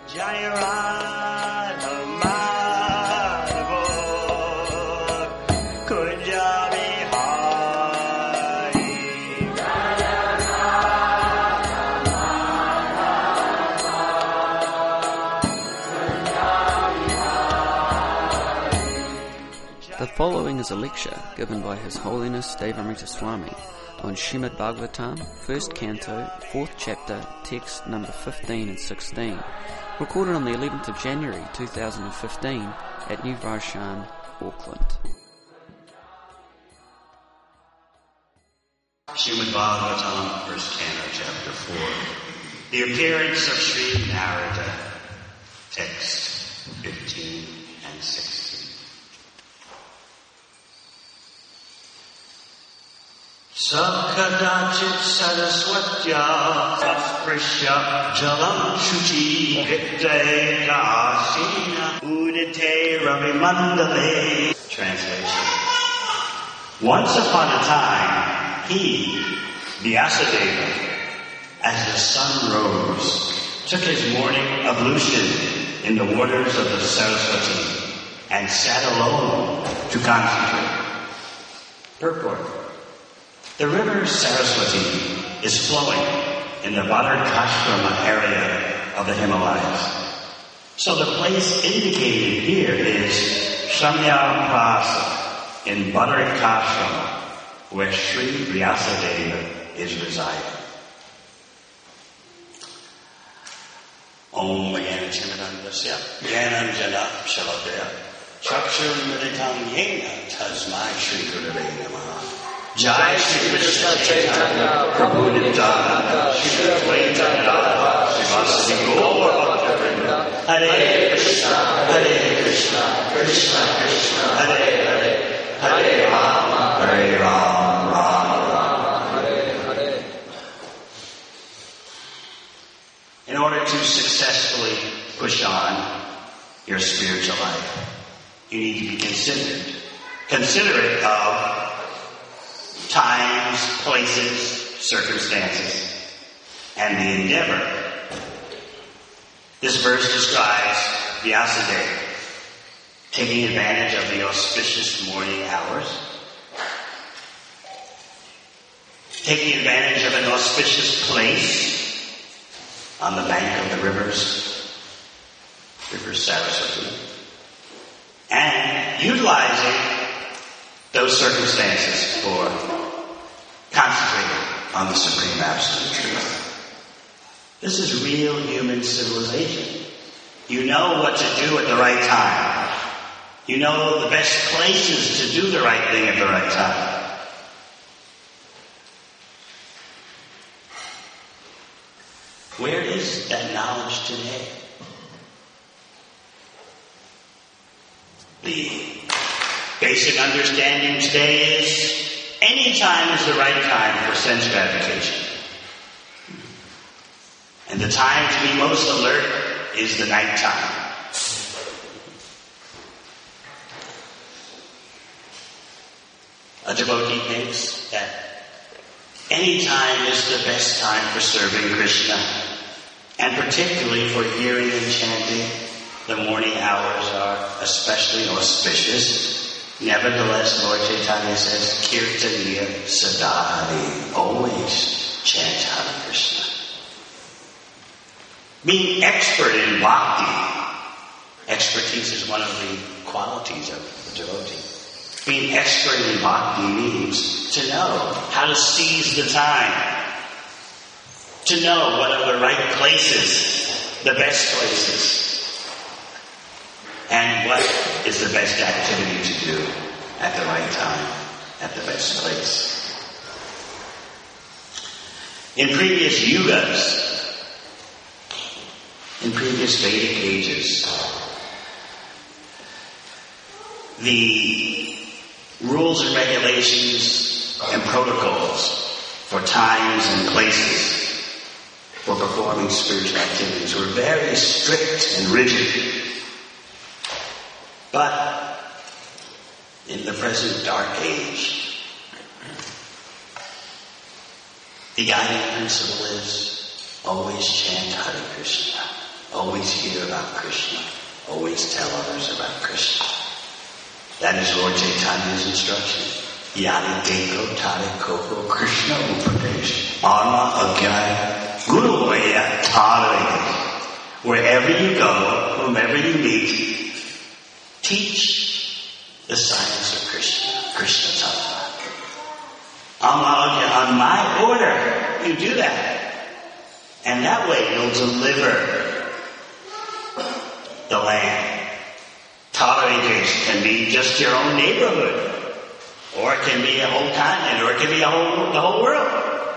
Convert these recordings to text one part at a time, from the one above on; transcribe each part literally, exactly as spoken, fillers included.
The following is a lecture given by His Holiness Devamrita Swami on Srimad Bhagavatam, first canto, fourth chapter, text number fifteen and sixteen, recorded on the eleventh of January two thousand fifteen at New Varshan, Auckland. Srimad Bhagavatam, first canto, chapter four. The appearance of Sri Narada, text fifteen and sixteen. Sakadachit Saraswatya Sasprisya Jalam Shuchi Vikte Kasina Udite Ravimandale. Translation. Once upon a time, he, Vyasadeva, as the sun rose, took his morning ablution in the waters of the Saraswati and sat alone to concentrate. Purport. The river Saraswati is flowing in the Bhadarkashrama area of the Himalayas. So the place indicated here is Shamyaprasa in Bhadarkashrama, where Sri Vyasadeva is residing. Om Jnana Chimanandasya Jnananjana Shalakaya Chakshur Militam Yena Tasmai Shri Gurave Namaha. Jai Shri Krishna Chaitanya Prabhu Nityananda Shri Advaita Gadadhara Srivasadi Gaura Bhaktavrinda. Hare Krishna, Hare Krishna, Krishna Krishna, Hare Hare, Hare Rama, Hare Rama, Rama Rama, Hare Hare. In order to successfully push on your spiritual life, you need to be considerate. Considerate of times, places, circumstances, and the endeavor. This verse describes Vyasadeva taking advantage of the auspicious morning hours, taking advantage of an auspicious place on the bank of the rivers, River Saraswati, and utilizing those circumstances for concentrating on the Supreme Absolute Truth. This is real human civilization. You know what to do at the right time. You know the best places to do the right thing at the right time. Where is that knowledge today? The basic understanding today is any time is the right time for sense gratification. And the time to be most alert is the night time. A devotee thinks that any time is the best time for serving Krishna, and particularly for hearing and chanting. The morning hours are especially auspicious. Nevertheless, Lord Chaitanya says, Kirtaniya Sadhari, always chant Hare Krishna. Being expert in bhakti, expertise is one of the qualities of the devotee. Being expert in bhakti means to know how to seize the time, to know what are the right places, the best places, and what is the best activity to do at the right time, at the best place. In previous yugas, in previous Vedic ages, the rules and regulations and protocols for times and places for performing spiritual activities were very strict and rigid. But in the present dark age, the guiding principle is always chant Hare Krishna. Always hear about Krishna. Always tell others about Krishna. That is Lord Chaitanya's instruction. Yadi Deko Tade Koko Krishna Upadesh. Arma Agyaya Guru Vaya Tade. Wherever you go, whomever you meet, teach the science of Krishna, Krishna Tattva. On my order, you do that. And that way you'll deliver the land. Toleration can be just your own neighborhood, or it can be a whole continent, or it can be a whole, the whole world.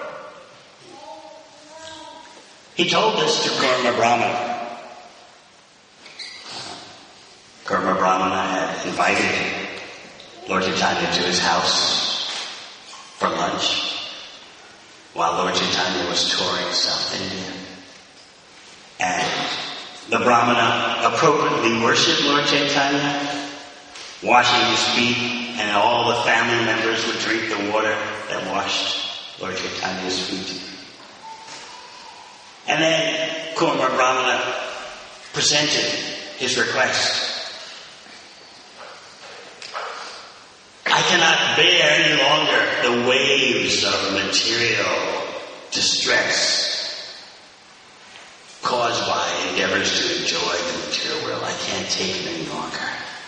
He told this to Kurma Brahmana. Kurma Brahmana had invited Lord Chaitanya to his house for lunch while Lord Chaitanya was touring South India. And the Brahmana appropriately worshipped Lord Chaitanya, washing his feet, and all the family members would drink the water that washed Lord Chaitanya's feet. And then Kurma Brahmana presented his request. I cannot bear any longer the waves of material distress caused by endeavors to enjoy the material world. I can't take it any longer.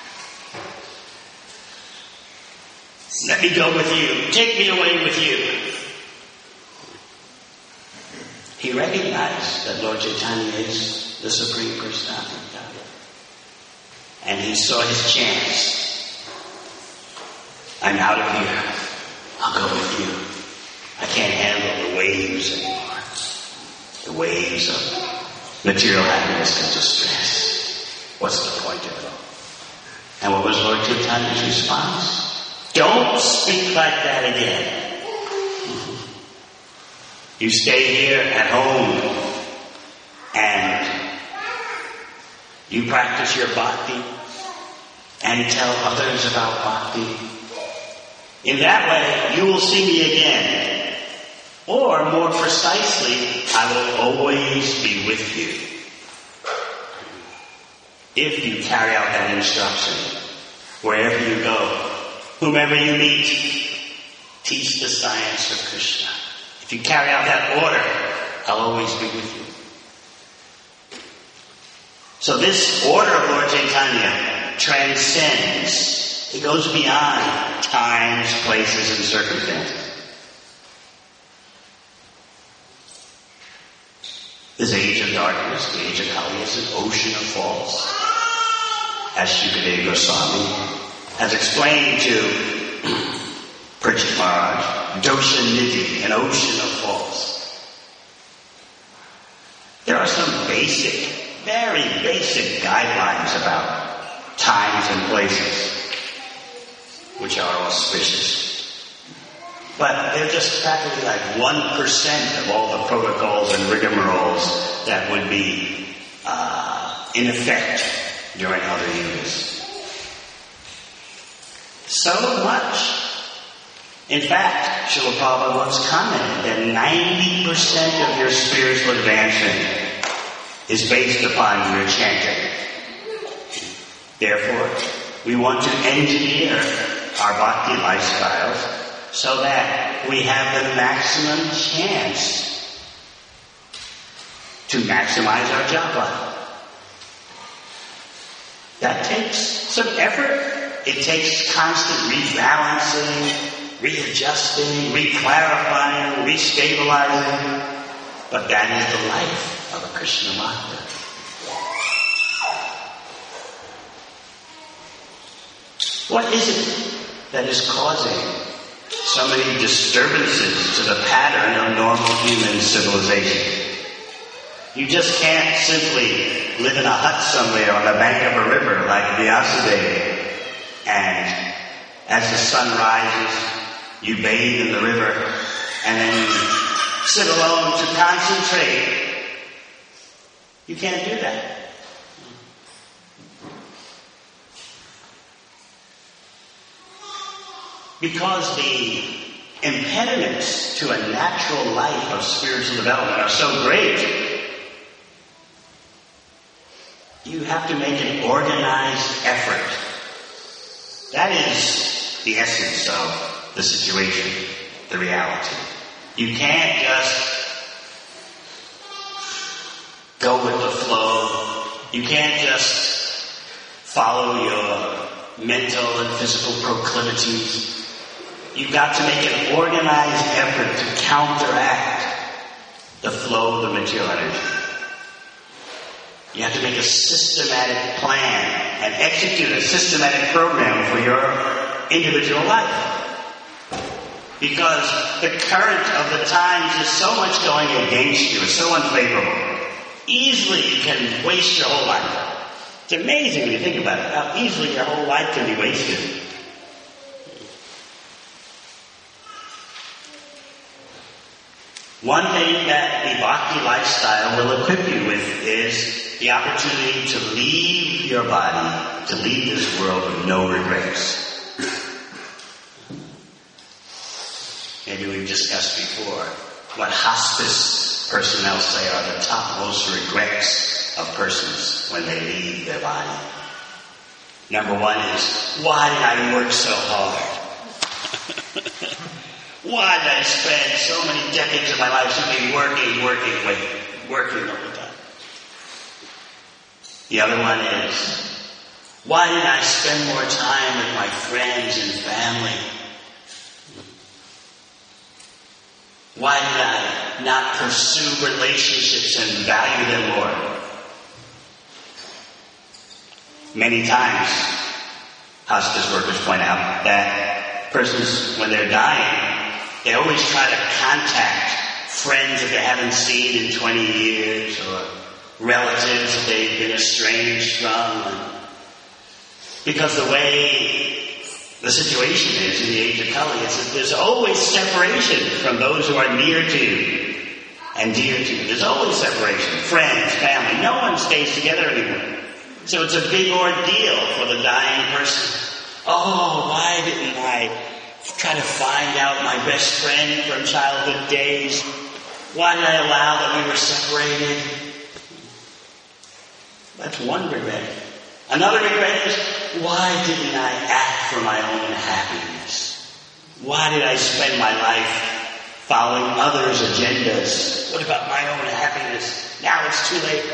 Let me go with you. Take me away with you. He recognized that Lord Chaitanya is the Supreme Personality of God. And he saw his chance. I'm out of here. I'll go with you. I can't handle the waves anymore. The waves of material happiness and distress. What's the point of it all? And what was Lord Chaitanya's response? Don't speak like that again. You stay here at home and you practice your bhakti and tell others about bhakti. In that way, you will see me again. Or, more precisely, I will always be with you. If you carry out that instruction, wherever you go, whomever you meet, teach the science of Krishna. If you carry out that order, I'll always be with you. So this order of Lord Chaitanya transcends. It goes beyond times, places, and circumstances. This age of darkness, the age of Kali, is an ocean of faults. As Shukadeva Goswami has explained to Parikshit Maharaj, Dosha Nidhi, an ocean of faults. There are some basic, very basic guidelines about times and places, which are auspicious. But they're just practically like one percent of all the protocols and rigmaroles that would be uh, in effect during other yugas. So much. In fact, Srila Prabhupada once commented that ninety percent of your spiritual advancement is based upon your chanting. Therefore, we want to engineer our bhakti lifestyles so that we have the maximum chance to maximize our japa. That takes some effort. It takes constant rebalancing, readjusting, reclarifying, restabilizing. But that is the life of a Krishna Bhakta. What is it that is causing so many disturbances to the pattern of normal human civilization? You just can't simply live in a hut somewhere on the bank of a river like Vyasadeva, and as the sun rises, you bathe in the river, and then you sit alone to concentrate. You can't do that. Because the impediments to a natural life of spiritual development are so great, You have to make an organized effort. That is the essence of the situation, the reality. You can't just go with the flow. You can't just follow your mental and physical proclivities. You've got to make an organized effort to counteract the flow of the material energy. You have to make a systematic plan and execute a systematic program for your individual life. Because the current of the times is so much going against you, it's so unfavorable. Easily you can waste your whole life. It's amazing when you think about it, how easily your whole life can be wasted. One thing that the Bhakti lifestyle will equip you with is the opportunity to leave your body, to leave this world with no regrets. Maybe we've discussed before what hospice personnel say are the topmost regrets of persons when they leave their body. Number one is, why did I work so hard? Why did I spend so many decades of my life simply working, working, waiting, working all the time? The other one is, why didn't I spend more time with my friends and family? Why did I not pursue relationships and value them more? Many times, hospice workers point out that persons, when they're dying, they always try to contact friends that they haven't seen in twenty years or relatives that they've been estranged from. Because the way the situation is in the age of Kali, it's that there's always separation from those who are near to you and dear to you. There's always separation. Friends, family, no one stays together anymore. So it's a big ordeal for the dying person. Oh, why didn't I try to find out my best friend from childhood days? Why did I allow that we were separated? That's one regret. Another regret is, why didn't I act for my own happiness? Why did I spend my life following others' agendas? What about my own happiness? Now it's too late.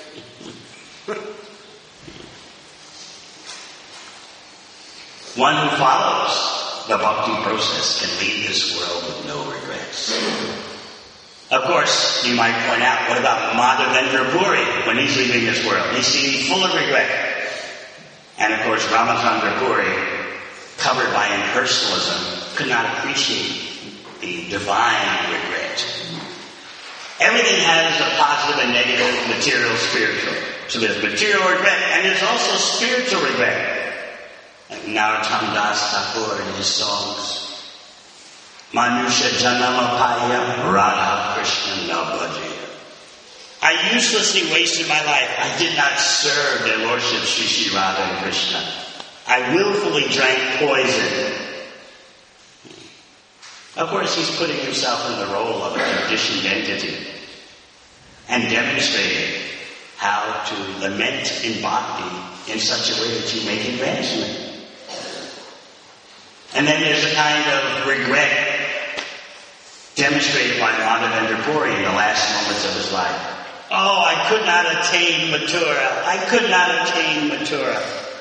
One who follows the bhakti process can leave this world with no regrets. Of course, you might point out, what about Madhavendra Puri when he's leaving this world? He seemed full of regret. And of course, Ramachandra Puri, covered by impersonalism, could not appreciate the divine regret. Everything has a positive and negative, material, spiritual. So there's material regret, and there's also spiritual regret. Like Narottam Das Thakur in his songs, Manusha Janama Paya Radha Krishna Nabhajaya. I uselessly wasted my life. I did not serve their lordship Sri Sri Radha and Krishna. I willfully drank poison. Of course, he's putting himself in the role of a conditioned entity and demonstrating how to lament in bhakti in such a way that you make advancement. And then there's a kind of regret demonstrated by Madhavendra Puri in the last moments of his life. Oh, I could not attain Mathura. I could not attain Mathura.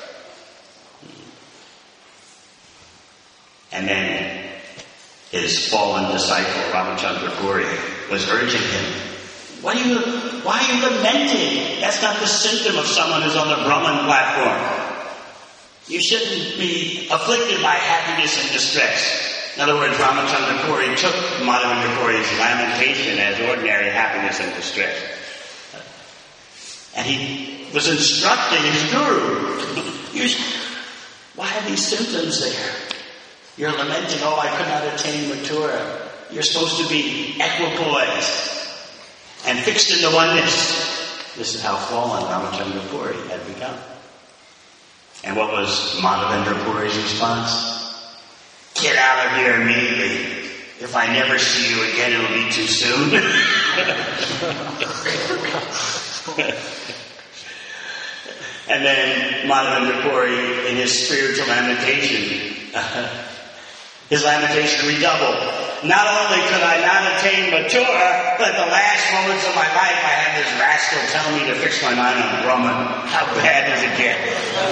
And then his fallen disciple, Ramachandra Puri, was urging him, What are you, why are you lamenting? That's not the symptom of someone who's on the Brahman platform. You shouldn't be afflicted by happiness and distress. In other words, Ramachandra Puri took Madhavendra Puri's lamentation as ordinary happiness and distress. And he was instructing his guru. You, why are these symptoms there? You're lamenting, oh, I could not attain Mathura. You're supposed to be equipoised and fixed into oneness. This is how fallen Ramachandra Puri had become. And what was Madhavendra Puri's response? Get out of here immediately. If I never see you again, it'll be too soon. And then Madhavendra Puri, in his spiritual lamentation, his lamentation redoubled. Not only could I not attain Mathura, but at the last moments of my life I had this rascal tell me to fix my mind on Brahman. How bad does it get?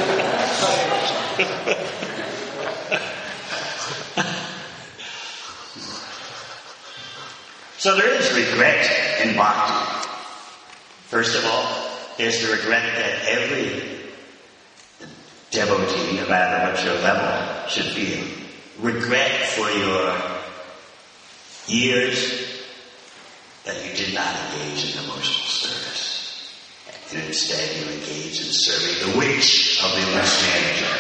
So there is regret in bhakti. First of all, there's the regret that every devotee, no matter what your level, should feel. Regret for your years that you did not engage in devotional service. And instead you engaged in serving the wish of the list manager.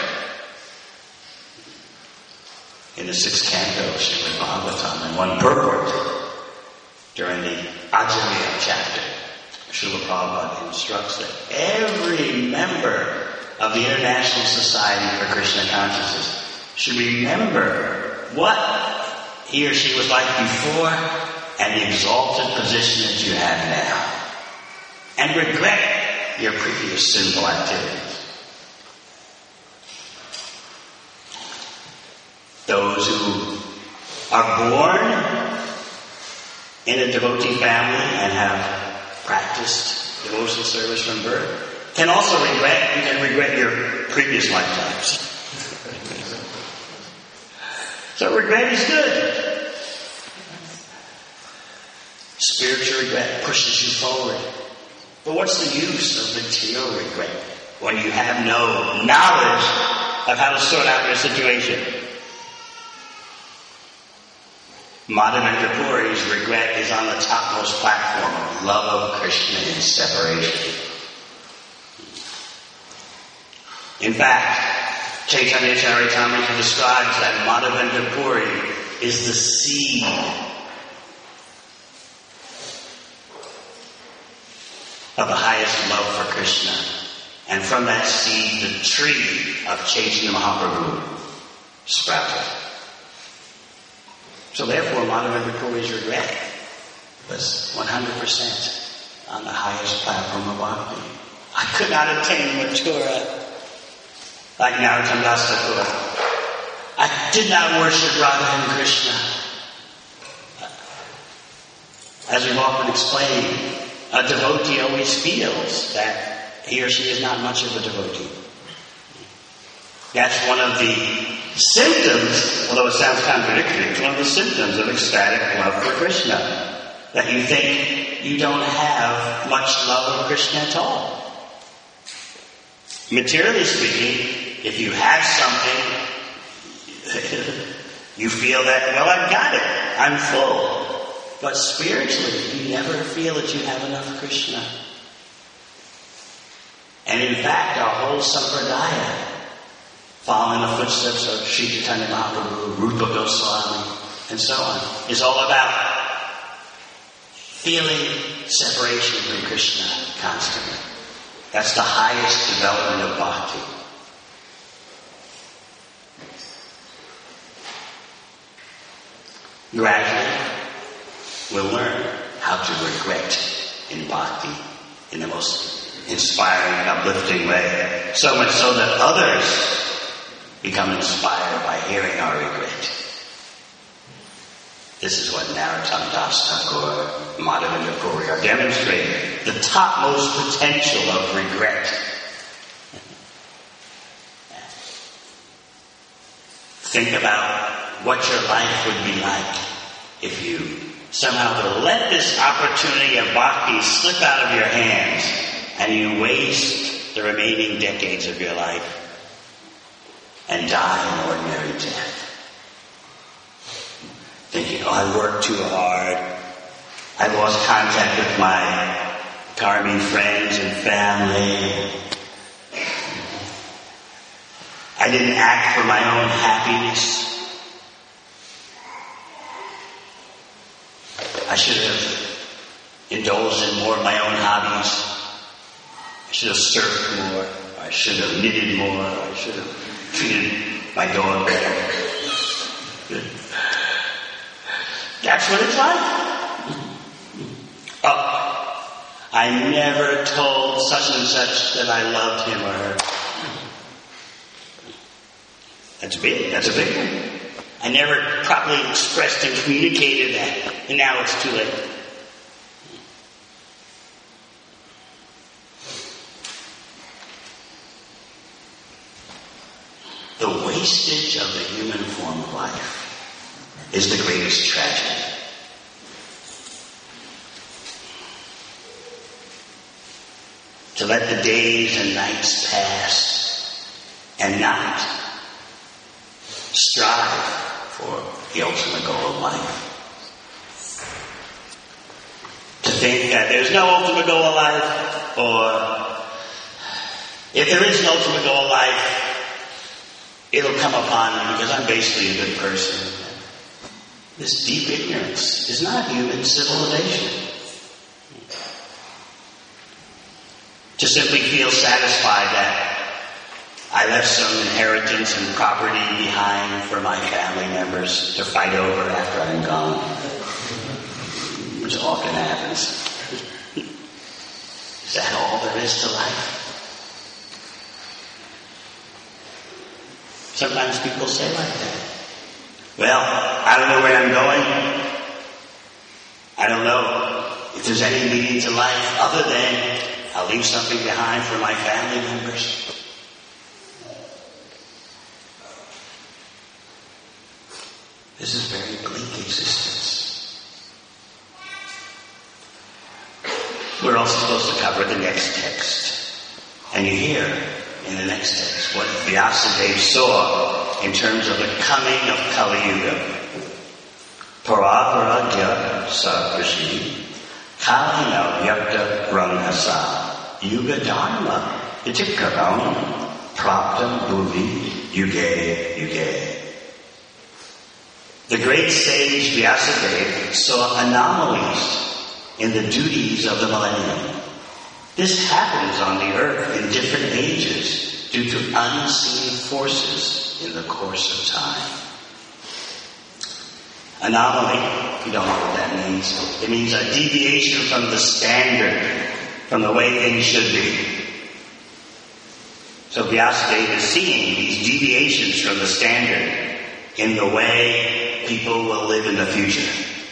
In the sixth canto of Srimad Bhagavatam, in one purport, during the Ajamil chapter, Srila Prabhupada instructs that every member of the International Society for Krishna Consciousness should remember what he or she was like before and the exalted position that you have now. And regret your previous sinful activities. Those who are born in a devotee family and have practiced devotional service from birth can also regret, you can regret your previous lifetimes. So regret is good. Spiritual regret pushes you forward. But what's the use of material regret when you have no knowledge of how to sort out your situation? Madhavendra Puri's regret is on the topmost platform of love of Krishna and separation. In fact, Chaitanya Charitamrita describes that Madhavendra Puri is the seed of the highest love for Krishna. And from that seed, the tree of Chaitanya Mahaprabhu sprouted. So therefore, Madhavendra Puri's regret was one hundred percent on the highest platform of bhakti. I could not attain Mathura like Narottam Das Thakur. I did not worship Radha and Krishna. As we've often explained, a devotee always feels that he or she is not much of a devotee. That's one of the symptoms, although it sounds contradictory, one of the symptoms of ecstatic love for Krishna. That you think you don't have much love of Krishna at all. Materially speaking, if you have something, you feel that, well, I've got it. I'm full. But spiritually, you never feel that you have enough Krishna. And in fact, our whole sampradaya, following the footsteps of Sri Chaitanya Mahaprabhu, Rupa Goswami, and so on, is all about feeling separation from Krishna constantly. That's the highest development of bhakti. Gradually, we'll learn how to regret in bhakti in the most inspiring and uplifting way. So much so that others become inspired by hearing our regret. This is what Narottam Das Thakur, Madhavendra Puri are demonstrating. The topmost potential of regret. Think about what your life would be like if you somehow let this opportunity of bhakti slip out of your hands and you waste the remaining decades of your life and die an ordinary death. Thinking, oh, I worked too hard. I lost contact with my karmi friends and family. I didn't act for my own happiness. I should have indulged in more of my own hobbies. I should have surfed more. I should have knitted more. I should have treated my dog better. That's what it's like. Oh, I never told such and such that I loved him or her. That's big. That's a big one. I never properly expressed and communicated that, and now it's too late. The wastage of the human form of life is the greatest tragedy. To let the days and nights pass and not strive for the ultimate goal of life. To think that there's no ultimate goal of life, or if there is an ultimate goal of life, it'll come upon me because I'm basically a good person. This deep ignorance is not human civilization. To simply feel satisfied that I left some inheritance and property behind for my family members to fight over after I'm gone, which often happens. Is that all there is to life? Sometimes people say like that. Well, I don't know where I'm going. I don't know if there's any meaning to life other than I'll leave something behind for my family members. This is a very bleak existence. We're also supposed to cover the next text. And you hear in the next text what Vyasadeva saw in terms of the coming of Kali Yuga. Paraparagya Sarvashi Kalina Vyakta Ranghasa Yuga Dharma Itikaram Praptam Bhuvi Yuge Yuge. The great sage Vyasadeva saw anomalies in the duties of the millennium. This happens on the earth in different ages due to unseen forces in the course of time. Anomaly, if you don't know what that means, it means a deviation from the standard, from the way things should be. So Vyasadeva is seeing these deviations from the standard in the way people will live in the future.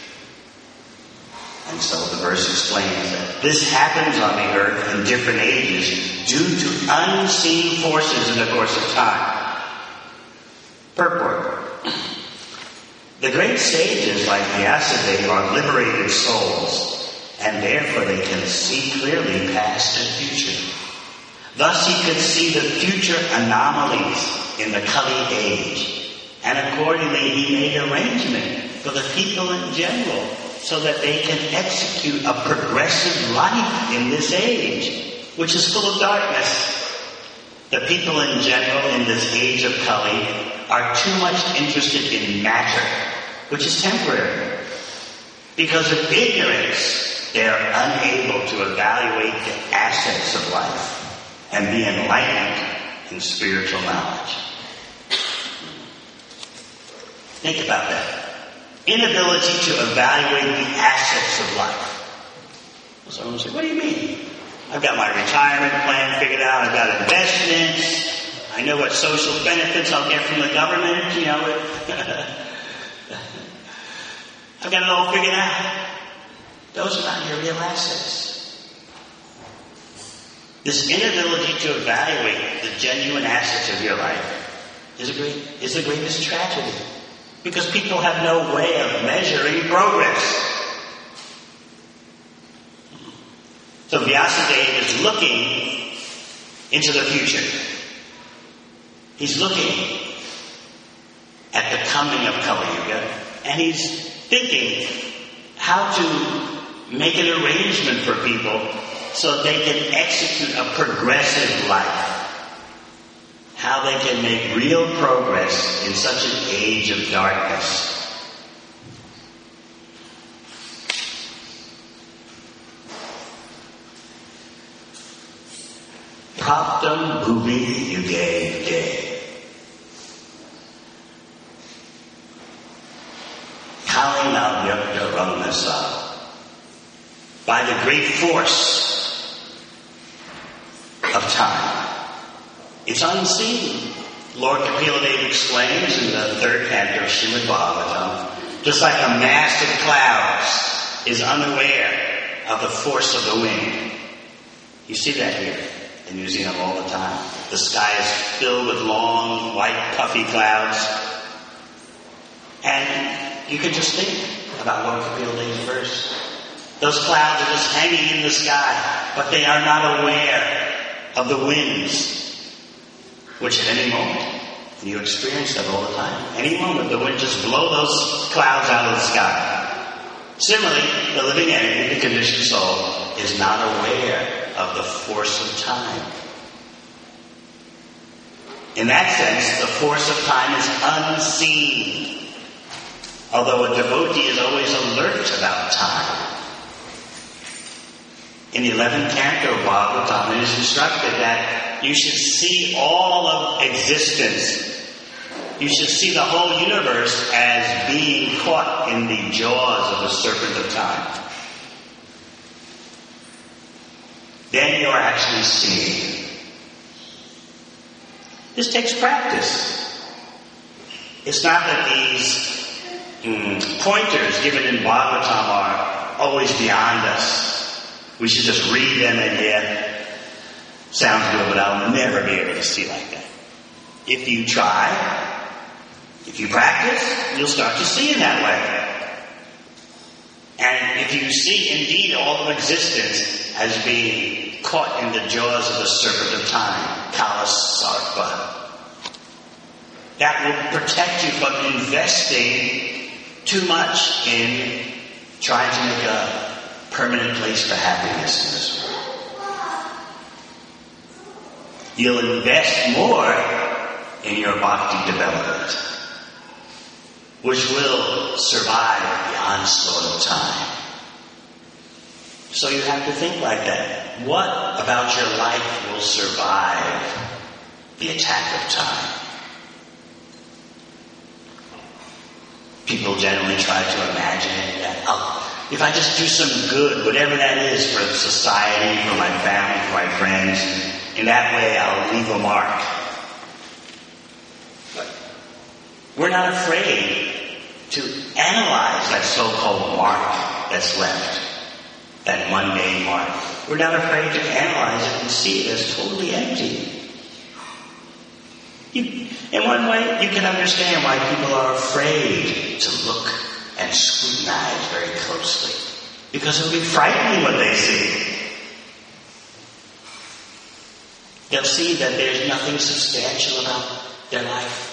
And so the verse explains that this happens on the earth in different ages due to unseen forces in the course of time. Purport. The great sages like Vyasadeva are liberated souls, and therefore they can see clearly past and future. Thus he could see the future anomalies in the Kali age, and accordingly he made arrangement for the people in general so that they can execute a progressive life in this age, which is full of darkness. The people in general in this age of Kali are too much interested in matter, which is temporary. Because of ignorance, they are unable to evaluate the assets of life and be enlightened in spiritual knowledge. Think about that. Inability to evaluate the assets of life. Someone will say, what do you mean? I've got my retirement plan figured out. I've got investments. I know what social benefits I'll get from the government. You know, I've got it all figured out. Those are not your real assets. This inability to evaluate the genuine assets of your life is a great, is the greatest tragedy. Because people have no way of measuring progress. So Vyasadeva is looking into the future. He's looking at the coming of Kali Yuga, and he's thinking how to make an arrangement for people so they can execute a progressive life. How they can make real progress in such an age of darkness. Praptam Bhuvi Yuge Yuge. Kalina Vyakta Ranghasa. By the great force It's unseen. Lord Kapila Deva explains in the third canto of Srimad Bhagavatam, just like a mass of clouds is unaware of the force of the wind. You see that here in New Zealand all the time. The sky is filled with long, white, puffy clouds. And you can just think about Lord Kapila Deva's verse. Those clouds are just hanging in the sky, but they are not aware of the winds, which at any moment, and you experience that all the time, any moment the wind just blow those clouds out of the sky. Similarly, the living entity, the conditioned soul, is not aware of the force of time. In that sense, the force of time is unseen, although a devotee is always alert about time. In the eleventh canto of Bhagavatam, it is instructed that you should see all of existence. You should see the whole universe as being caught in the jaws of the serpent of time. Then you are actually seeing. This takes practice. It's not that these mm, pointers given in Bhagavatam are always beyond us. We should just read them and yeah, sounds good, but I'll never be able to see like that. If you try, if you practice, you'll start to see in that way. And if you see indeed all of existence as being caught in the jaws of the serpent of time, Kala Sarpa, that will protect you from investing too much in trying to make a permanent place for happiness in this world. You'll invest more in your bhakti development, which will survive the onslaught of time. So you have to think like that. What about your life will survive the attack of time? People generally try to imagine that, oh, if I just do some good, whatever that is for society, for my family, for my friends, in that way I'll leave a mark. But we're not afraid to analyze that so-called mark that's left, that mundane mark. We're not afraid to analyze it and see it as totally empty. You, in one way, you can understand why people are afraid to look and scrutinize very closely, because it'll be frightening what they see. They'll see that there's nothing substantial about their life.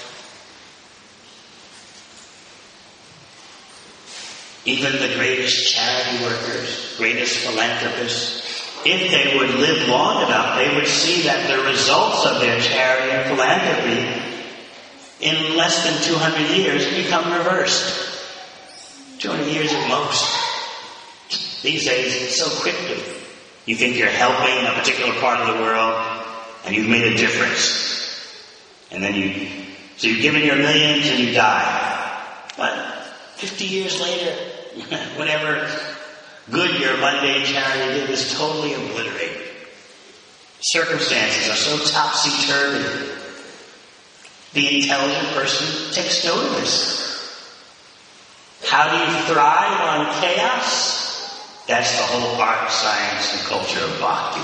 Even the greatest charity workers, greatest philanthropists, if they would live long enough, they would see that the results of their charity and philanthropy in less than two hundred years become reversed. two hundred years at most. These days, it's so quickly. You think you're helping a particular part of the world, and you've made a difference. And then you, so you've given your millions and you die. But fifty years later, whatever good your mundane charity did is totally obliterated. Circumstances are so topsy-turvy. The intelligent person takes note of this. How do you thrive on chaos? That's the whole art, science, and culture of bhakti.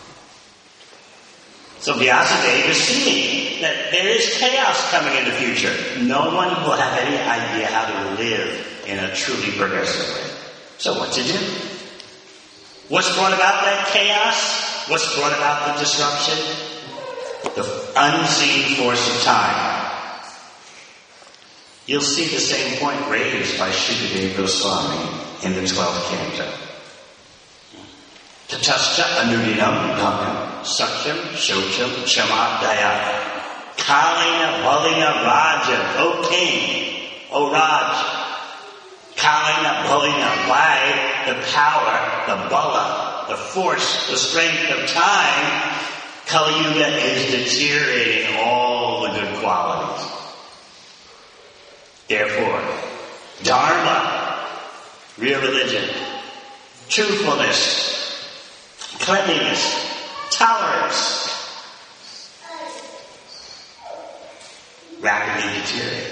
So Vyasadeva is seeing that there is chaos coming in the future. No one will have any idea how to live in a truly progressive way. So what to do? What's brought about that chaos? What's brought about the disruption? The unseen force of time. You'll see the same point raised by Shukadeva Goswami in the twelfth canto. Tatascha anudinam dhamam saksham shocham chamadaya kalina balina raja, O king, O Raj. Kalina balina, by the power, the bala, the force, the strength of time, Kali Yuga is deteriorating all the good qualities. Therefore, Dharma, real religion, truthfulness, cleanliness, tolerance, rapidly deteriorate.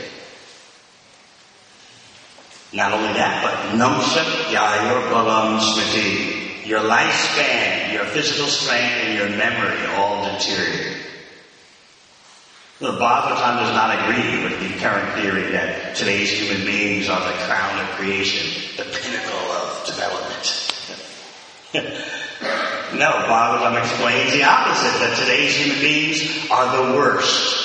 Not only that, but namshat yayor balam smriti, your lifespan, your physical strength, and your memory all deteriorate. The Bhagavatam does not agree with the current theory that today's human beings are the crown of creation, the pinnacle of development. No, Bhagavatam explains the opposite, that today's human beings are the worst.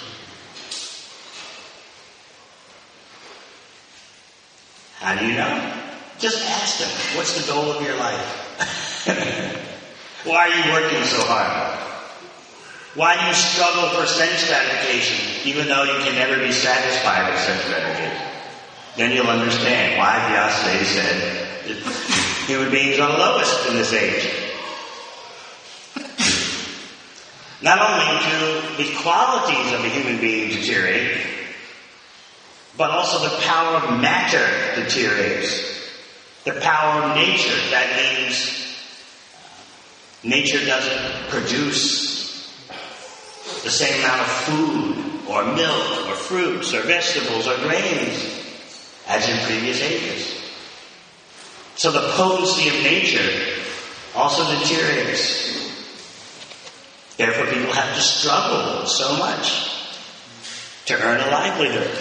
How do you know? Just ask them, what's the goal of your life? Why are you working so hard? Why do you struggle for sense gratification, even though you can never be satisfied with sense gratification? Then you'll understand why Vyasa said that human beings are the lowest in this age. Not only do the qualities of a human being deteriorate, but also the power of matter deteriorates. The power of nature, that means nature doesn't produce the same amount of food or milk or fruits or vegetables or grains as in previous ages. So the potency of nature also deteriorates. Therefore people have to struggle so much to earn a livelihood.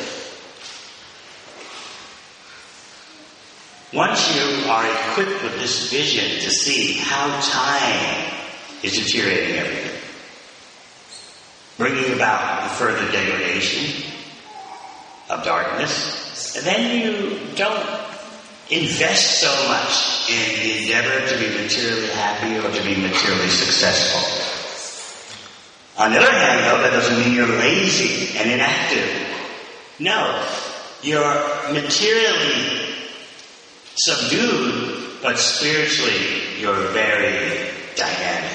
Once you are equipped with this vision to see how time is deteriorating everything, bringing about the further degradation of darkness, and then you don't invest so much in the endeavor to be materially happy or to be materially successful. On the other hand, though, that doesn't mean you're lazy and inactive. No, you're materially subdued, but spiritually you're very dynamic.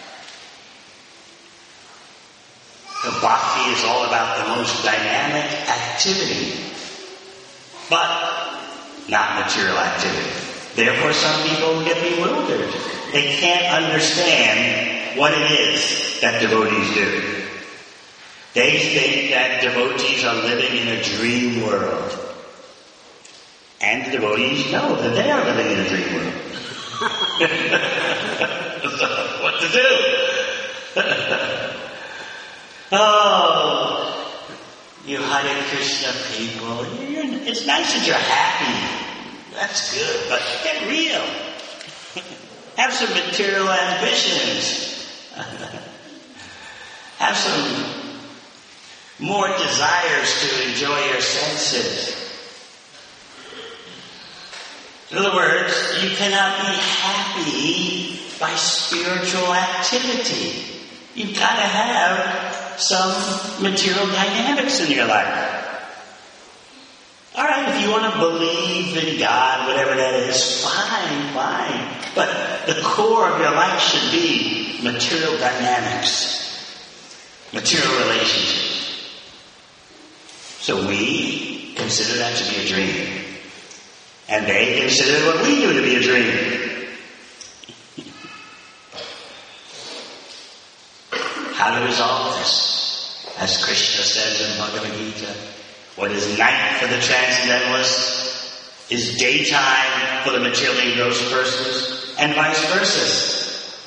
So bhakti is all about the most dynamic activity, but not material activity. Therefore some people get bewildered. They can't understand what it is that devotees do. They think that devotees are living in a dream world. And the devotees know that they are living in a dream world. So, what to do? Oh, you Hare Krishna people, you're, it's nice that you're happy. That's good, but get real. Have some material ambitions. Have some more desires to enjoy your senses. In other words, you cannot be happy by spiritual activity. You've got to have some material dynamics in your life. Alright, if you want to believe in God, whatever that is, fine, fine. But the core of your life should be material dynamics, material relationships. So we consider that to be a dream. And they consider what we do to be a dream. How to resolve this? As Krishna says in Bhagavad Gita, what is night for the transcendentalist is daytime for the materially engrossed persons, and vice versa.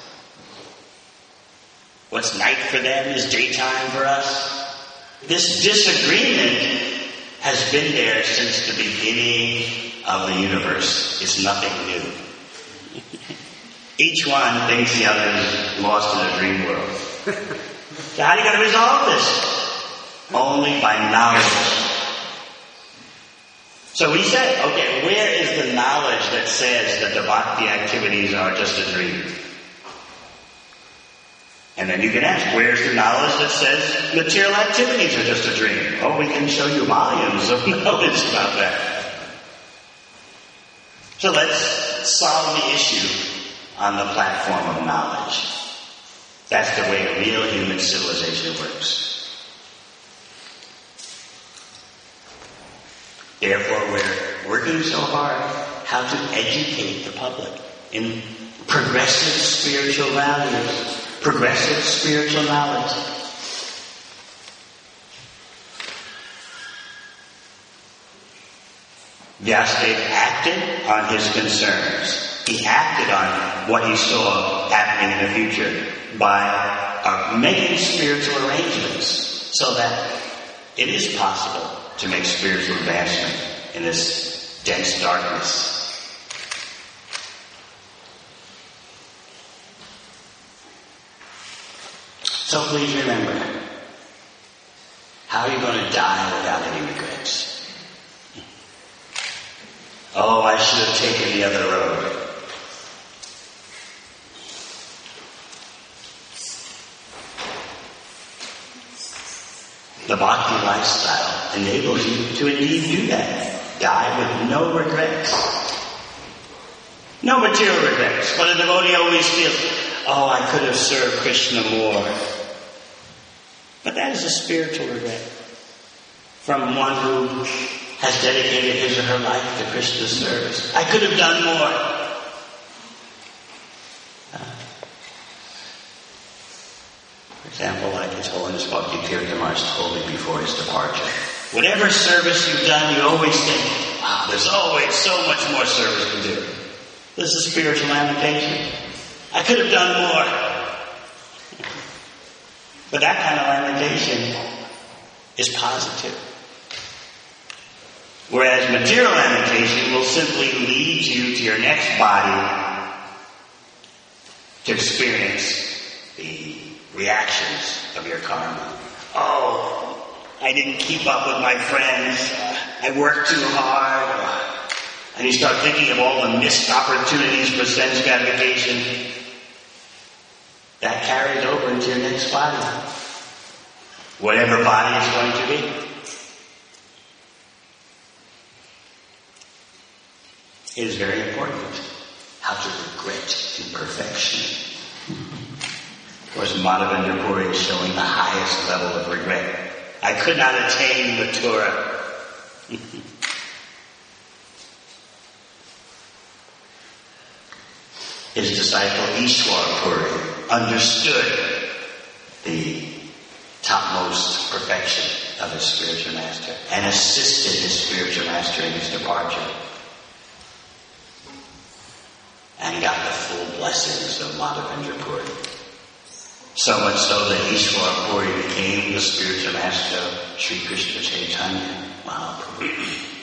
What's night for them is daytime for us. This disagreement has been there since the beginning of the universe. It's nothing new. Each one thinks the other is lost in a dream world. So how are you going to resolve this? Only by knowledge. So we said, okay, where is the knowledge that says that the bhakti activities are just a dream? And then you can ask, where's the knowledge that says material activities are just a dream? Oh, we can show you volumes of knowledge about that. So let's solve the issue on the platform of knowledge. That's the way a real human civilization works. Therefore, we're working so hard how to educate the public in progressive spiritual values, progressive spiritual knowledge. Vyasadeva acted on his concerns. He acted on what he saw happening in the future by uh, making spiritual arrangements so that it is possible to make spiritual advancement in this dense darkness. So please remember, how are you going to die without any regrets? Oh, I should have taken the other road. The bhakti lifestyle enables you to indeed do that. Die with no regrets. No material regrets. But a devotee always feels, oh, I could have served Krishna more. But that is a spiritual regret from one who has dedicated his or her life to Krishna's service. I could have done more. Uh, for example, like His Holiness Bhakti Tirtha told me before his departure. Whatever service you've done, you always think, wow, there's always so much more service to do. This is spiritual lamentation. I could have done more. But that kind of lamentation is positive. Whereas material lamentation will simply lead you to your next body to experience the reactions of your karma. Oh, I didn't keep up with my friends. I worked too hard. And you start thinking of all the missed opportunities for sense gratification. That carries over into your next body. Whatever body it's going to be. It is very important how to regret imperfection. Of course, Madhavendra Puri is showing the highest level of regret. I could not attain the Torah. His disciple Ishwar Puri understood the topmost perfection of his spiritual master and assisted his spiritual master in his departure and got the full blessings of Madhavendra Puri. So much so that Ishwar Puri became the spiritual master of Sri Krishna Chaitanya Mahaprabhu.